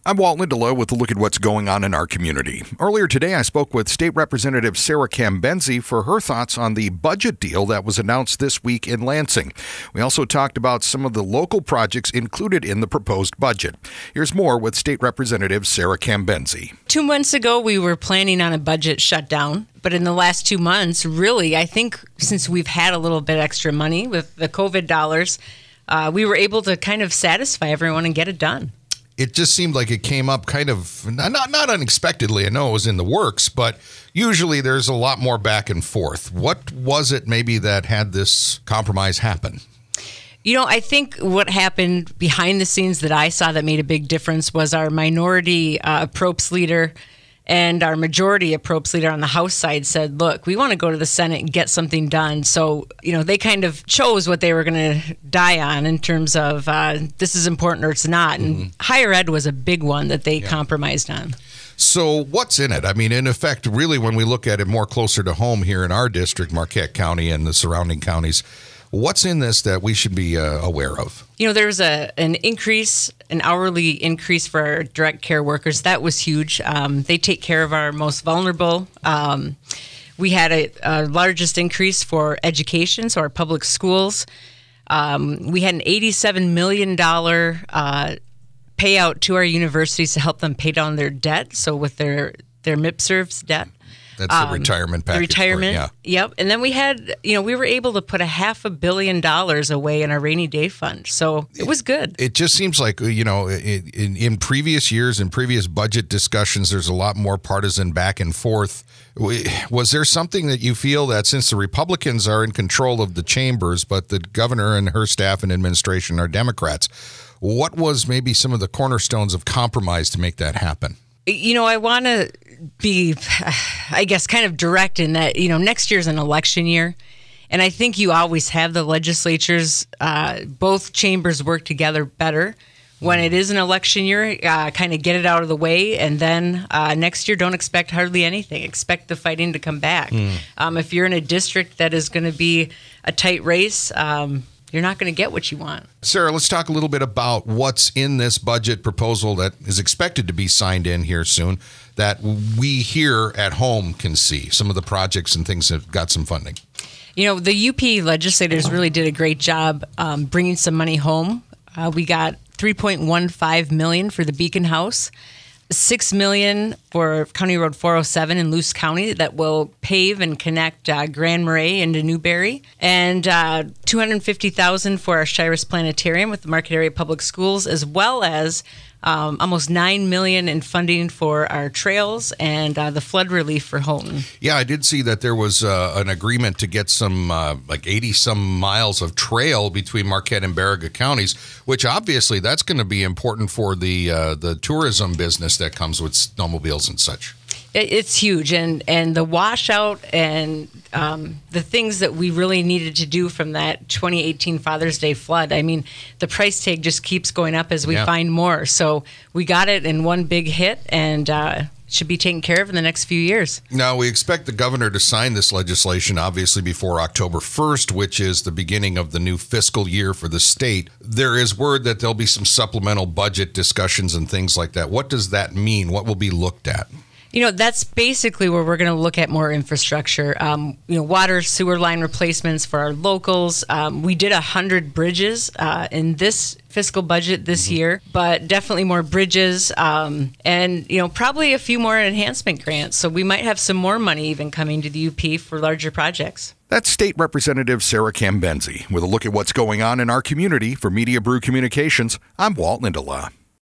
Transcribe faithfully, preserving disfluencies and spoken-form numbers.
I'm Walt Lindelow with a look at what's going on in our community. Earlier today, I spoke with State Representative Sarah Cambenzi for her thoughts on the budget deal that was announced this week in Lansing. We also talked about some of the local projects included in the proposed budget. Here's more with State Representative Sarah Cambenzi. Two months ago, we were planning on a budget shutdown. But in the last two months, really, I think since we've had a little bit extra money with the COVID dollars, uh, we were able to kind of satisfy everyone and get it done. It just seemed like it came up kind of, not not unexpectedly. I know it was in the works, but usually there's a lot more back and forth. What was it maybe that had this compromise happen? You know, I think what happened behind the scenes that I saw that made a big difference was our minority uh, approps leader and our majority approps leader on the House side said, look, we want to go to the Senate and get something done. So, you know, they kind of chose what they were going to die on in terms of uh, this is important or it's not. And mm-hmm. higher ed was a big one that they yeah. compromised on. So what's in it? I mean, in effect, really, when we look at it more closer to home here in our district, Marquette County and the surrounding counties, what's in this that we should be uh, aware of? You know, there was a an increase, an hourly increase for our direct care workers. That was huge. Um, they take care of our most vulnerable. Um, we had a, a largest increase for education, so our public schools. Um, we had an eighty-seven million dollars uh, payout to our universities to help them pay down their debt. So with their, their MIPSERV's debt. That's the um, retirement package. The retirement, for, yeah. Yep. And then we had, you know, we were able to put a half a billion dollars away in our rainy day fund. So it was good. It, it just seems like, you know, in, in, in previous years, in previous budget discussions, there's a lot more partisan back and forth. Was there something that you feel that since the Republicans are in control of the chambers, but the governor and her staff and administration are Democrats, what was maybe some of the cornerstones of compromise to make that happen? You know, I want to be, I guess, kind of direct in that, you know, next year's an election year. And I think you always have the legislatures, uh, both chambers work together better when it is an election year, uh, kind of get it out of the way. And then uh, next year, don't expect hardly anything. Expect the fighting to come back. Mm. Um, if you're in a district that is going to be a tight race, um, you're not going to get what you want. Sarah, let's talk a little bit about what's in this budget proposal that is expected to be signed in here soon that we here at home can see. Some of the projects and things that got some funding. You know, the U P legislators really did a great job um, bringing some money home. Uh, we got three point one five million dollars for the Beacon House, six million dollars for County Road four oh seven in Luce County that will pave and connect uh, Grand Marais into Newberry, and uh, two hundred fifty thousand dollars for our Shiras Planetarium with the Market Area Public Schools, as well as um, almost nine million dollars in funding for our trails and uh, the flood relief for Houghton. Yeah, I did see that there was uh, an agreement to get some uh, like eighty some miles of trail between Marquette and Baraga counties, which obviously that's going to be important for the uh, the tourism business that comes with snowmobiles and such. It's huge, and, and the washout and um, the things that we really needed to do from that twenty eighteen Father's Day flood. I mean, the price tag just keeps going up as we yeah. find more. So we got it in one big hit, and uh, should be taken care of in the next few years. Now, we expect the governor to sign this legislation, obviously, before October first, which is the beginning of the new fiscal year for the state. There is word that there'll be some supplemental budget discussions and things like that. What does that mean? What will be looked at? You know, that's basically where we're going to look at more infrastructure. Um, you know, water, sewer line replacements for our locals. Um, we did one hundred bridges uh, in this fiscal budget this mm-hmm. year, but definitely more bridges um, and, you know, probably a few more enhancement grants. So we might have some more money even coming to the U P for larger projects. That's State Representative Sarah Cambenzi with a look at what's going on in our community. For Media Brew Communications, I'm Walt Lindelow.